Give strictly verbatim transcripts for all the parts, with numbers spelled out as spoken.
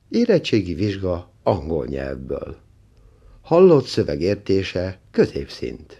Érettségi vizsga angol nyelvből. Hallott szöveg értése középszint.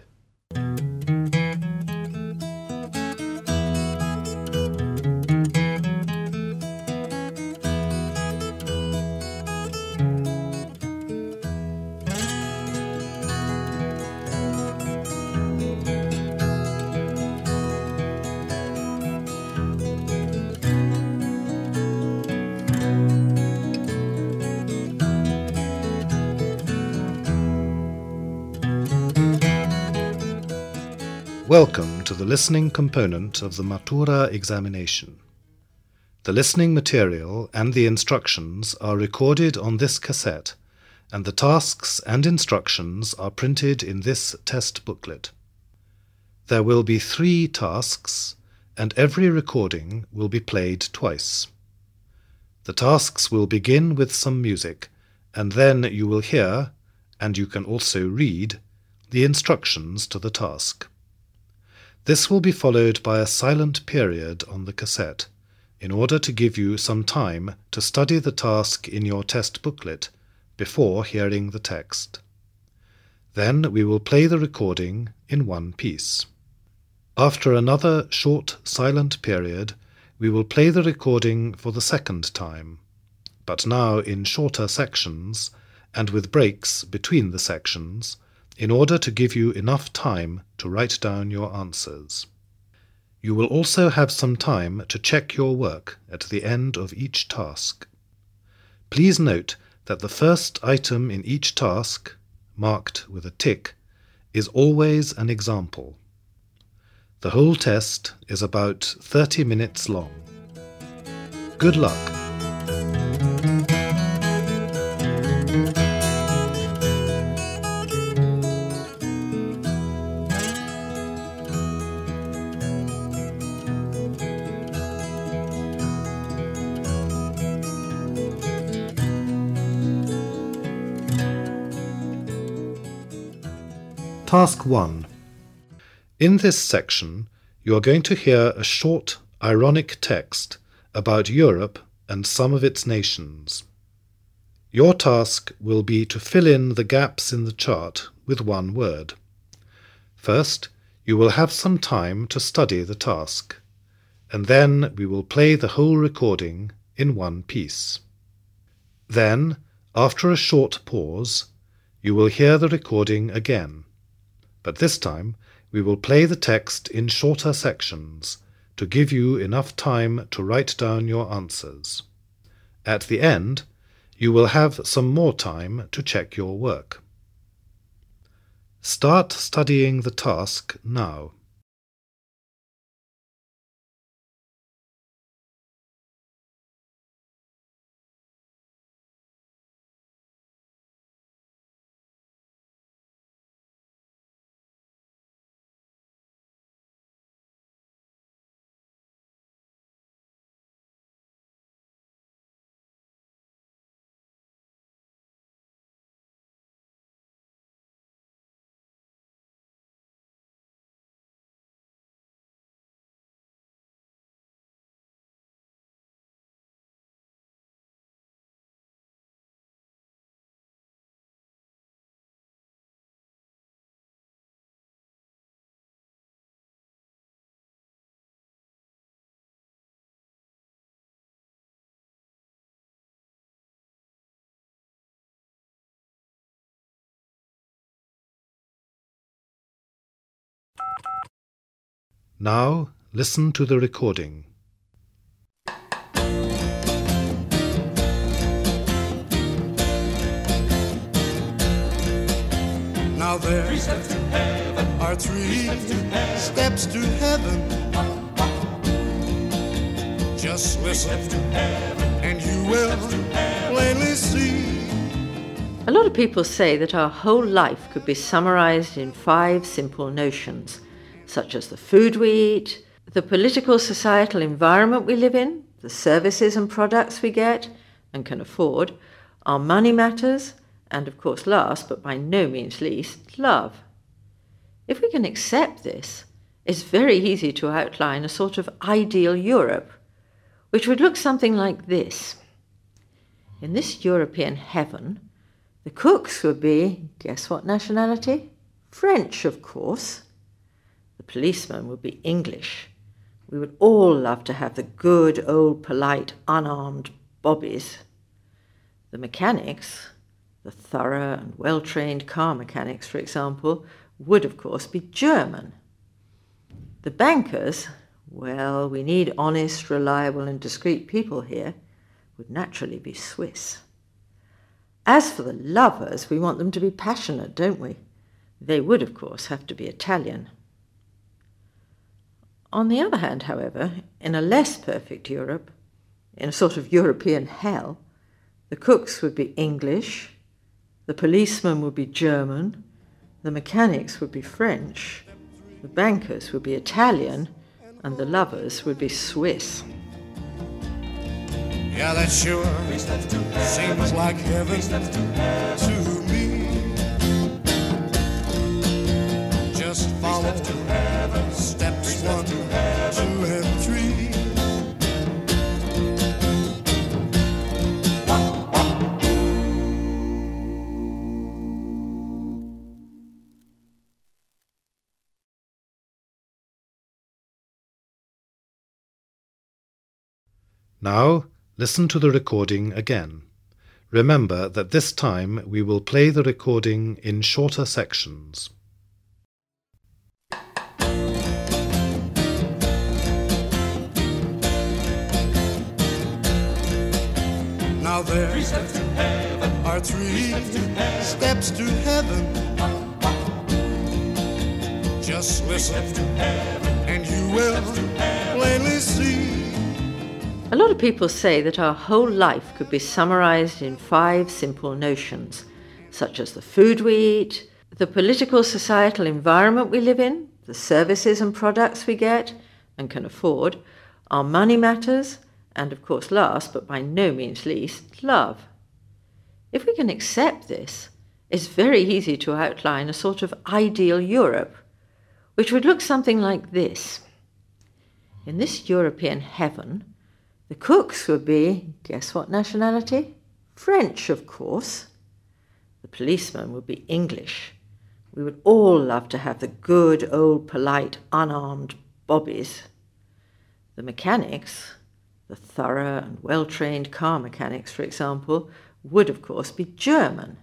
Welcome to the listening component of the Matura examination. The listening material and the instructions are recorded on this cassette, and the tasks and instructions are printed in this test booklet. There will be three tasks, and every recording will be played twice. The tasks will begin with some music, and then you will hear, and you can also read, the instructions to the task. This will be followed by a silent period on the cassette, in order to give you some time to study the task in your test booklet before hearing the text. Then we will play the recording in one piece. After another short silent period, we will play the recording for the second time, but now in shorter sections and with breaks between the sections, in order to give you enough time to write down your answers. You will also have some time to check your work at the end of each task. Please note that the first item in each task, marked with a tick, is always an example. The whole test is about thirty minutes long. Good luck! Task one. In this section, you are going to hear a short, ironic text about Europe and some of its nations. Your task will be to fill in the gaps in the chart with one word. First, you will have some time to study the task, and then we will play the whole recording in one piece. Then, after a short pause, you will hear the recording again. But this time we will play the text in shorter sections to give you enough time to write down your answers. At the end, you will have some more time to check your work. Start studying the task now. Now listen to the recording. Now there three steps to heaven. Are three, three steps, to heaven. steps to heaven. Just listen to heaven. And you will plainly see. A lot of people say that our whole life could be summarized in five simple notions, such as the food we eat, the political societal environment we live in, the services and products we get and can afford, our money matters, and of course last, but by no means least, love. If we can accept this, it's very easy to outline a sort of ideal Europe, which would look something like this. In this European heaven, the cooks would be, guess what nationality? French, of course. The policemen would be English. We would all love to have the good, old, polite, unarmed bobbies. The mechanics, the thorough and well-trained car mechanics, for example, would, of course, be German. The bankers, well, we need honest, reliable, and discreet people here, would naturally be Swiss. As for the lovers, we want them to be passionate, don't we? They would, of course, have to be Italian. On the other hand, however, in a less perfect Europe, in a sort of European hell, the cooks would be English, the policemen would be German, the mechanics would be French, the bankers would be Italian, and the lovers would be Swiss. Yeah, that sure seems like heaven to me. Just follow steps one, two, and three. Now, listen to the recording again. Remember that this time we will play the recording in shorter sections. Now there are three steps to heaven. Just listen and you will plainly see. A lot of people say that our whole life could be summarized in five simple notions, such as the food we eat, the political societal environment we live in, the services and products we get and can afford, our money matters, and of course last, but by no means least, love. If we can accept this, it's very easy to outline a sort of ideal Europe, which would look something like this. In this European heaven, the cooks would be, guess what nationality? French, of course. The policemen would be English. We would all love to have the good, old, polite, unarmed bobbies. The mechanics, the thorough and well-trained car mechanics, for example, would, of course, be German.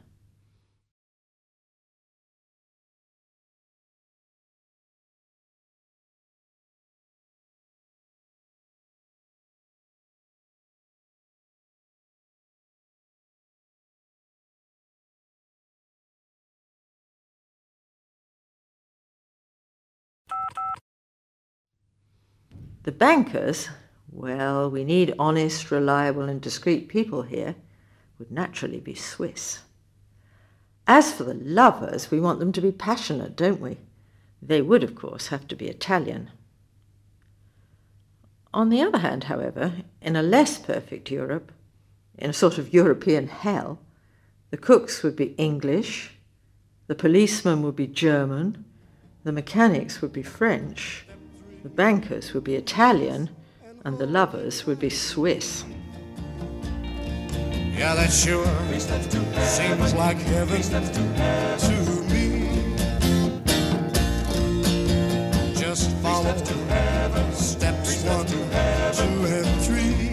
The bankers, well, we need honest, reliable, and discreet people here, would naturally be Swiss. As for the lovers, we want them to be passionate, don't we? They would, of course, have to be Italian. On the other hand, however, in a less perfect Europe, in a sort of European hell, the cooks would be English, the policemen would be German, the mechanics would be French, the bankers would be Italian, and the lovers would be Swiss. Yeah, that sure seems like heaven to me. Just follow steps one, two, and three.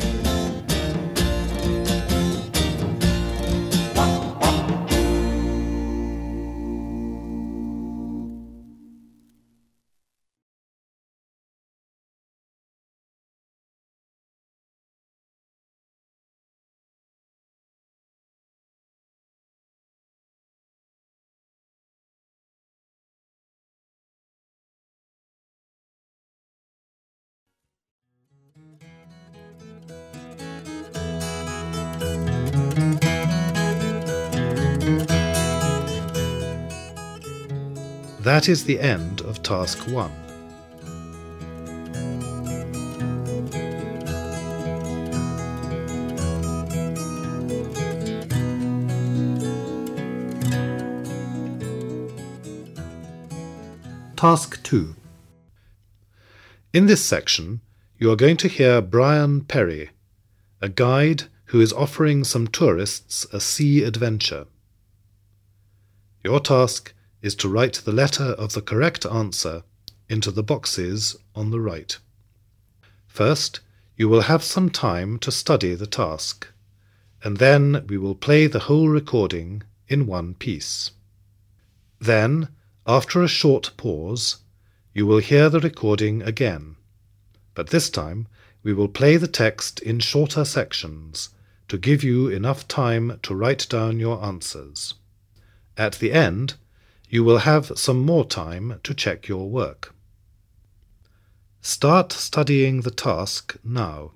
That is the end of Task one. Task two. In this section, you are going to hear Brian Perry, a guide who is offering some tourists a sea adventure. Your task is to write the letter of the correct answer into the boxes on the right. First, you will have some time to study the task, and then we will play the whole recording in one piece. Then, after a short pause, you will hear the recording again, but this time we will play the text in shorter sections to give you enough time to write down your answers. At the end, you will have some more time to check your work. Start studying the task now.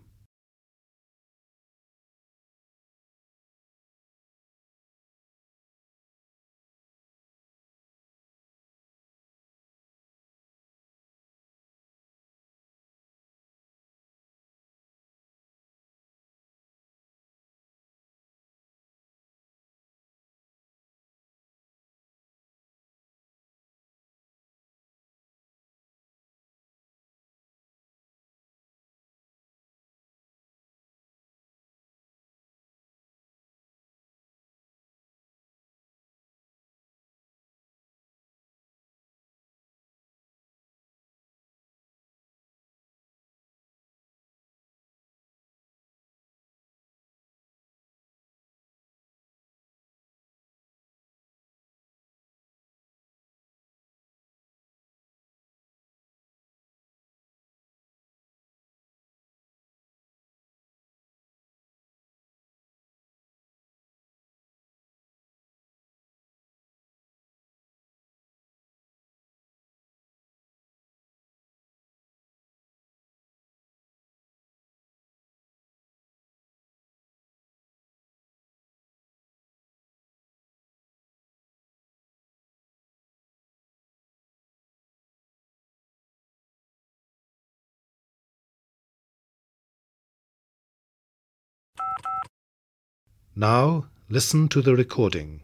Now listen to the recording.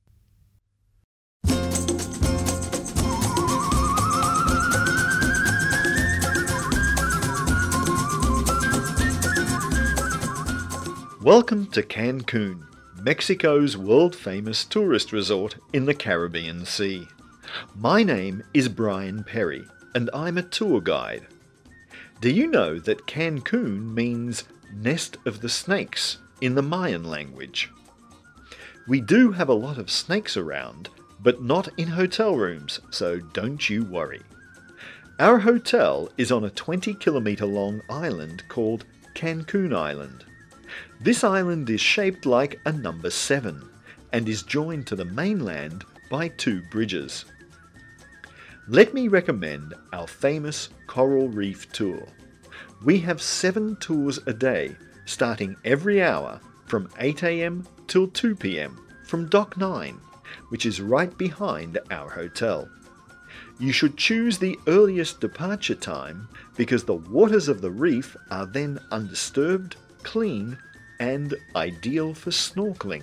Welcome to Cancun, Mexico's world-famous tourist resort in the Caribbean Sea. My name is Brian Perry, and I'm a tour guide. Do you know that Cancun means nest of the snakes in the Mayan language? We do have a lot of snakes around, but not in hotel rooms, so don't you worry. Our hotel is on a twenty kilometre long island called Cancun Island. This island is shaped like a number seven and is joined to the mainland by two bridges. Let me recommend our famous Coral Reef Tour. We have seven tours a day, starting every hour from eight a m till two p m from Dock nine, which is right behind our hotel. You should choose the earliest departure time because the waters of the reef are then undisturbed, clean, and ideal for snorkeling.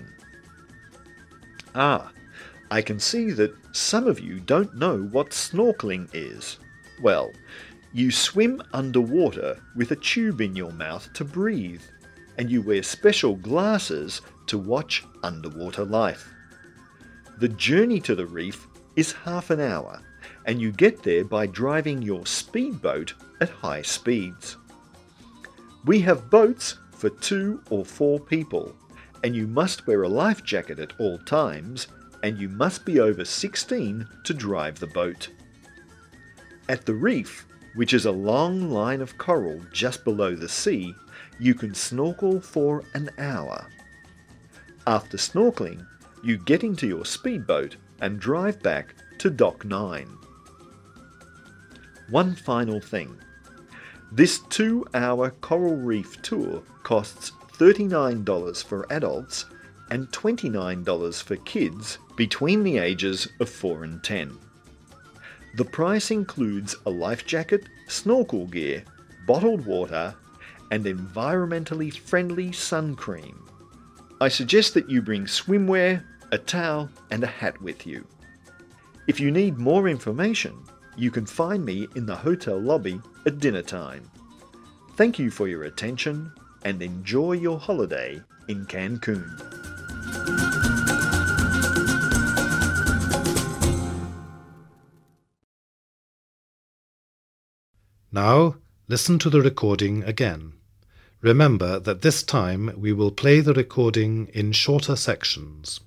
Ah, I can see that some of you don't know what snorkeling is. Well, you swim underwater with a tube in your mouth to breathe, and you wear special glasses to watch underwater life. The journey to the reef is half an hour, and you get there by driving your speedboat at high speeds. We have boats for two or four people, and you must wear a life jacket at all times, and you must be over sixteen to drive the boat. At the reef, which is a long line of coral just below the sea, you can snorkel for an hour. After snorkeling, you get into your speedboat and drive back to Dock nine. One final thing. This two-hour Coral Reef tour costs thirty-nine dollars for adults and twenty-nine dollars for kids between the ages of four and ten. The price includes a life jacket, snorkel gear, bottled water, and environmentally friendly sun cream. I suggest that you bring swimwear, a towel, and a hat with you. If you need more information, you can find me in the hotel lobby at dinner time. Thank you for your attention, and enjoy your holiday in Cancun. Now, listen to the recording again. Remember that this time we will play the recording in shorter sections.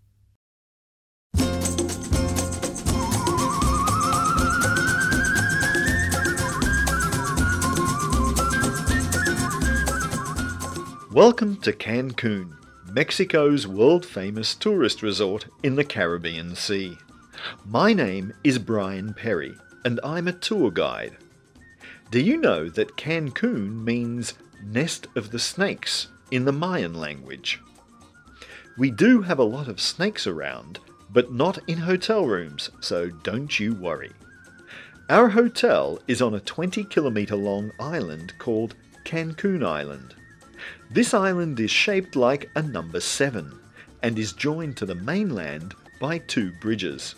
Welcome to Cancun, Mexico's world-famous tourist resort in the Caribbean Sea. My name is Brian Perry, and I'm a tour guide. Do you know that Cancun means nest of the snakes in the Mayan language? We do have a lot of snakes around, but not in hotel rooms, so don't you worry. Our hotel is on a twenty kilometre long island called Cancun Island. This island is shaped like a number seven and is joined to the mainland by two bridges.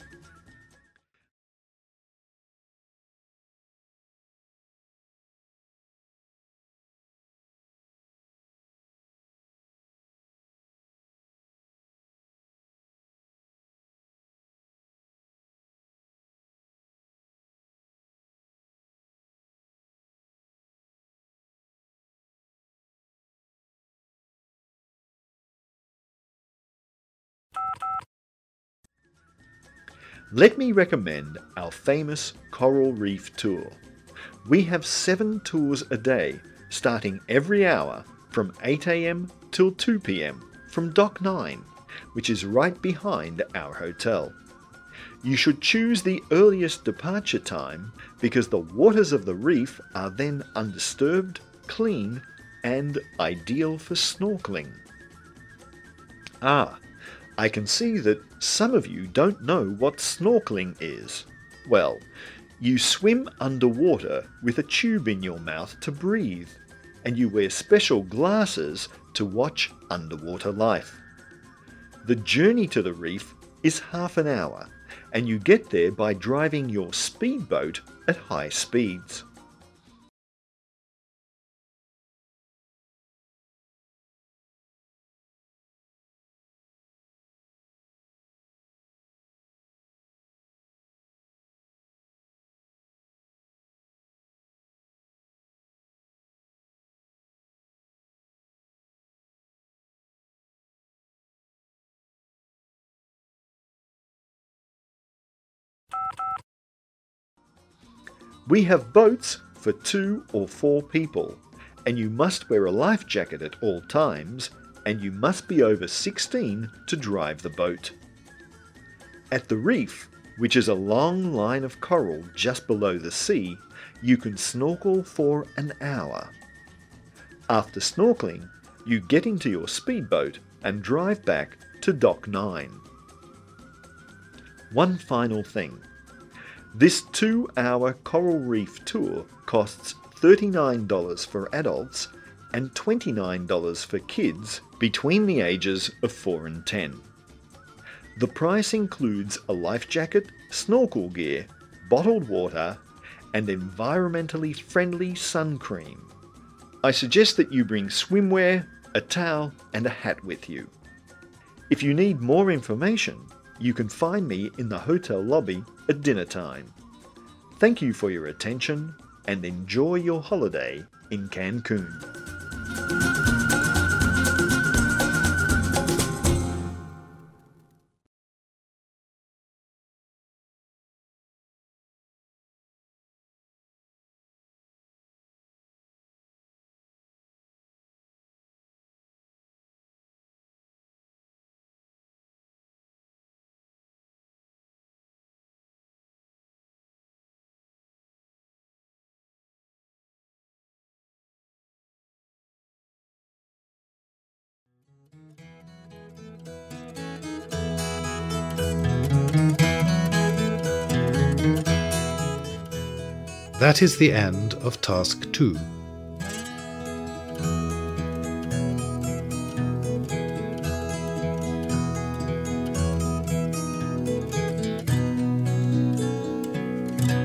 Let me recommend our famous Coral Reef Tour. We have seven tours a day, starting every hour from eight a m till two p m from Dock nine, which is right behind our hotel. You should choose the earliest departure time because the waters of the reef are then undisturbed, clean, and ideal for snorkeling. Ah, I can see that some of you don't know what snorkeling is. Well, you swim underwater with a tube in your mouth to breathe, and you wear special glasses to watch underwater life. The journey to the reef is half an hour, and you get there by driving your speedboat at high speeds. We have boats for two or four people, and you must wear a life jacket at all times, and you must be over sixteen to drive the boat. At the reef, which is a long line of coral just below the sea, you can snorkel for an hour. After snorkeling, you get into your speedboat and drive back to Dock nine. One final thing. This two-hour Coral Reef tour costs thirty-nine dollars for adults and twenty-nine dollars for kids between the ages of four and ten. The price includes a life jacket, snorkel gear, bottled water, and environmentally friendly sun cream. I suggest that you bring swimwear, a towel, and a hat with you. If you need more information, you can find me in the hotel lobby at dinner time. Thank you for your attention and enjoy your holiday in Cancun. That is the end of Task two.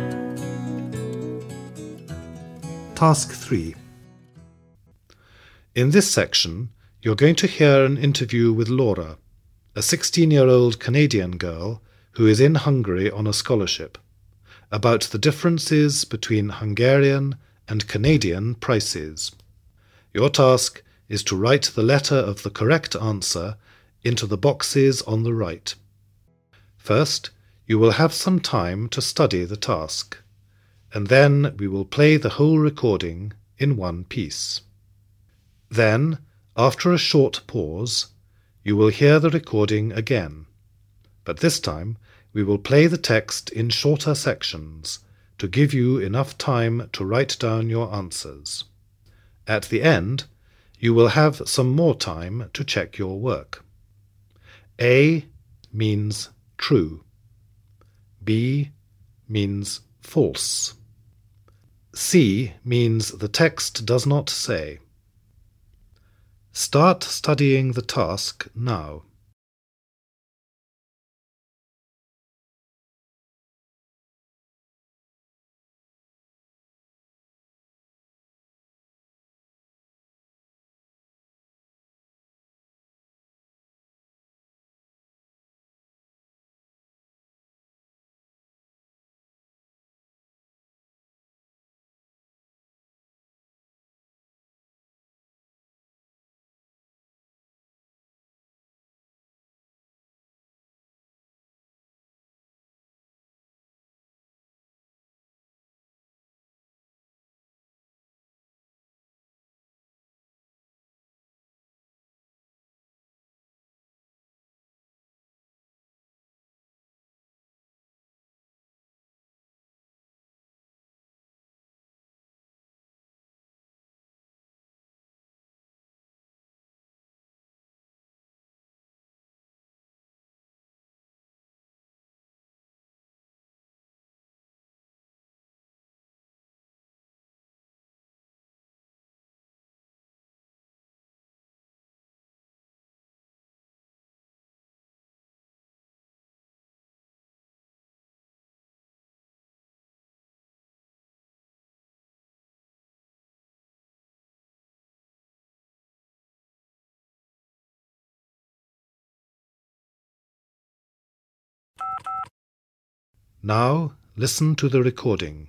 Task three. In this section, you're going to hear an interview with Laura, a sixteen-year-old Canadian girl who is in Hungary on a scholarship, about the differences between Hungarian and Canadian prices. Your task is to write the letter of the correct answer into the boxes on the right. First, you will have some time to study the task, and then we will play the whole recording in one piece. Then, after a short pause, you will hear the recording again, but this time we will play the text in shorter sections to give you enough time to write down your answers. At the end, you will have some more time to check your work. A means true. B means false. C means the text does not say. Start studying the task now. Now listen to the recording.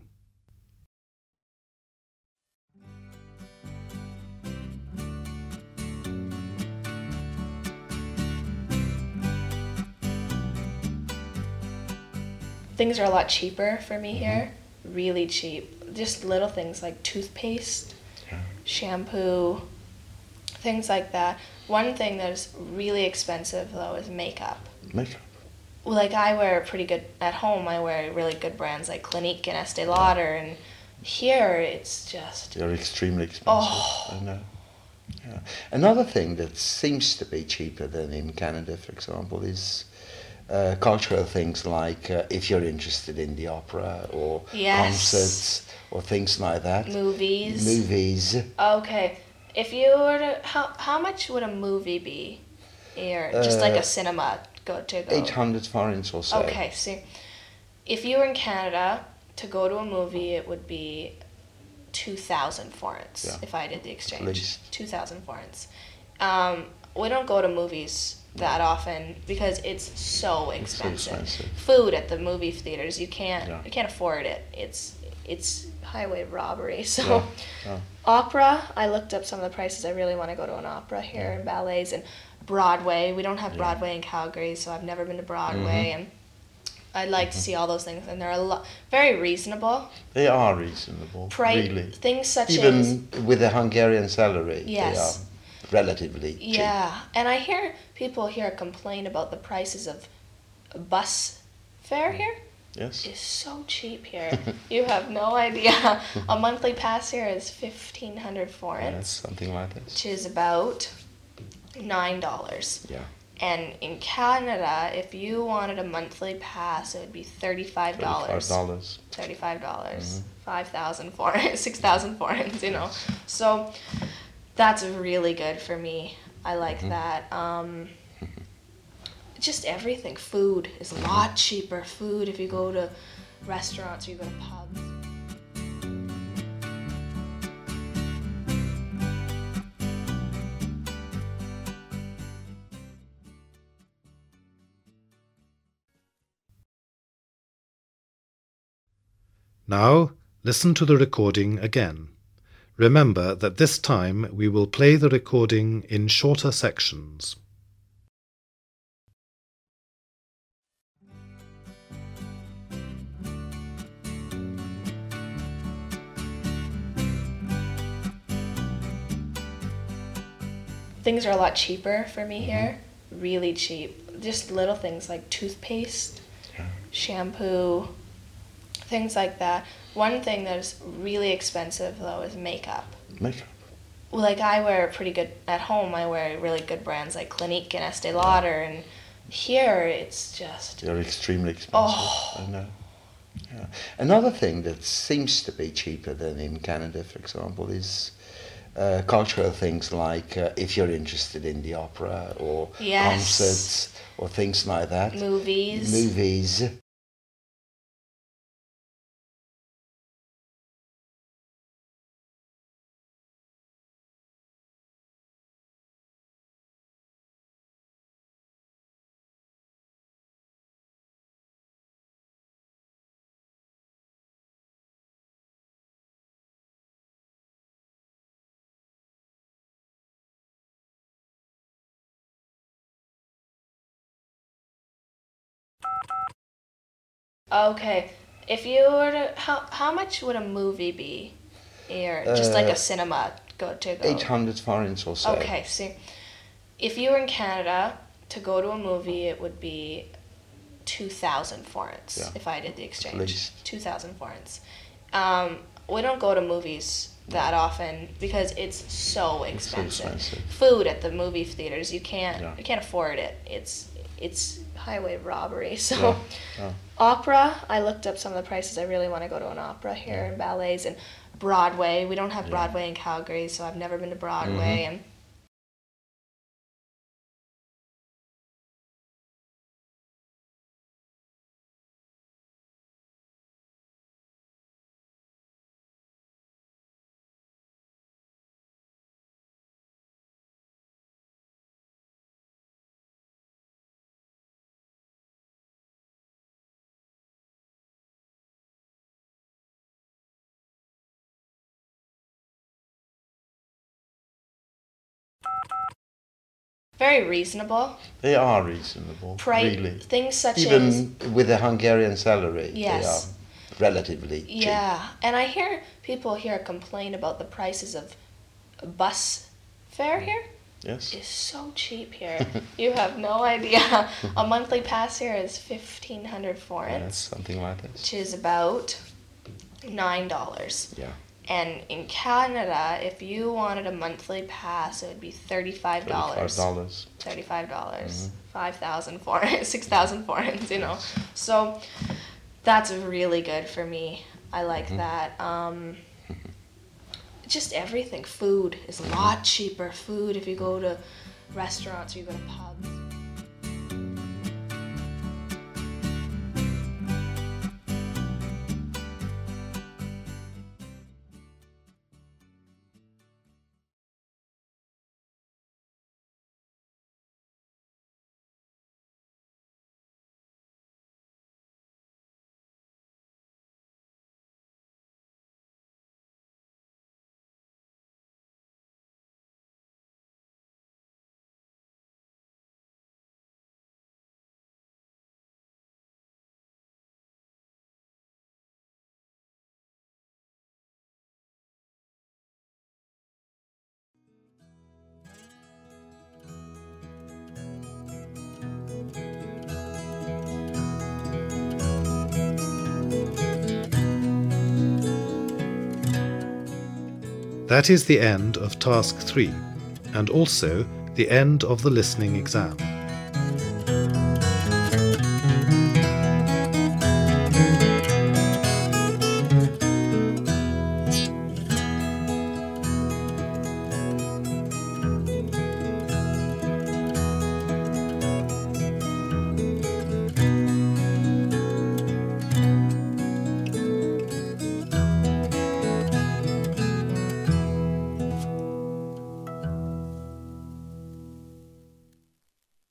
Things are a lot cheaper for me here, really cheap. Just little things like toothpaste, Yeah. shampoo, things like that. One thing that is really expensive though is makeup. Makeup. Well, like I wear pretty good, at home I wear really good brands like Clinique and Estee Lauder, and here it's just, They're extremely expensive. Oh. I know. Yeah. Another thing that seems to be cheaper than in Canada, for example, is uh, cultural things like uh, if you're interested in the opera or Yes. concerts or things like that. movies. Movies. Okay, if you were to, how, how much would a movie be here? Just like Uh, a cinema go to go? eight hundred forints or so. Okay, see, if you were in Canada to go to a movie, it would be two thousand forints Yeah. if I did the exchange. least. two thousand forints. Um, we don't go to movies that often because it's so It's so expensive. expensive. Food at the movie theaters, you can't Yeah. you can't afford it. It's it's highway robbery. So Yeah, yeah. opera, I looked up some of the prices. I really want to go to an opera here and ballets and Broadway. We don't have Yeah. Broadway in Calgary, so I've never been to Broadway, Mhm. and I'd like to see all those things. And they're a lot very reasonable. They are reasonable, Pri- really. Things such Even as with a Hungarian salary, Yes. they are relatively cheap. yeah, and I hear people here complain about the prices of bus fare here. Yes. Is so cheap here. You have no idea. A monthly pass here is fifteen hundred Yes, forints, something like this. which is about nine dollars. Yeah. And in Canada, if you wanted a monthly pass, it would be thirty-five Thirty-five dollars. dollars. Thirty-five dollars. Mhm. Five thousand forints, six thousand forints. You know, so that's really good for me. I like Mhm. that. Um, just everything. Food is a lot cheaper. Food, if you go to restaurants or you go to pubs. Now, listen to the recording again. Remember that this time we will play the recording in shorter sections. Things are a lot cheaper for me here. Really cheap. Just little things like toothpaste, Yeah. shampoo, things like that. One thing that is really expensive though is makeup. Makeup. Like I wear pretty good at home. I wear really good brands like Clinique and Estee Lauder, and here it's just They're extremely expensive. Oh. I know. Yeah. Another thing that seems to be cheaper than in Canada, for example, is uh, cultural things like uh, if you're interested in the opera or Yes. concerts or things like that. movies. Movies. Okay, if you were to, how how much would a movie be here? Just like Uh, a cinema go to go. eight hundred forints or so. Okay, see, if you were in Canada to go to a movie, it would be two thousand forints Yeah. if I did the exchange. least. Two thousand forints. Um, we don't go to movies that often because it's so It's so expensive. expensive. Food at the movie theaters, you can't Yeah. you can't afford it. It's it's highway robbery. So. Yeah. Yeah. Opera, I looked up some of the prices. I really want to go to an opera here and ballets and Broadway. We don't have Yeah. Broadway in Calgary, so I've never been to Broadway. Mhm. And very reasonable. They are reasonable. Price really. things such as Even with a Hungarian salary, Yes. they are relatively cheap. yeah, and I hear people here complain about the prices of bus fare here. Yes. Is so cheap here. You have no idea. A monthly pass here is fifteen hundred Yes, forints, something like this. which is about nine dollars. Yeah. And in Canada, if you wanted a monthly pass, it would be thirty-five Thirty-five dollars. dollars. Thirty-five dollars. Five thousand forints, six thousand forints. You know, so that's really good for me. I like that. Um, just everything. Food is a lot cheaper. Food if you go to restaurants or you go to pubs. That is the end of task three, and also the end of the listening exam.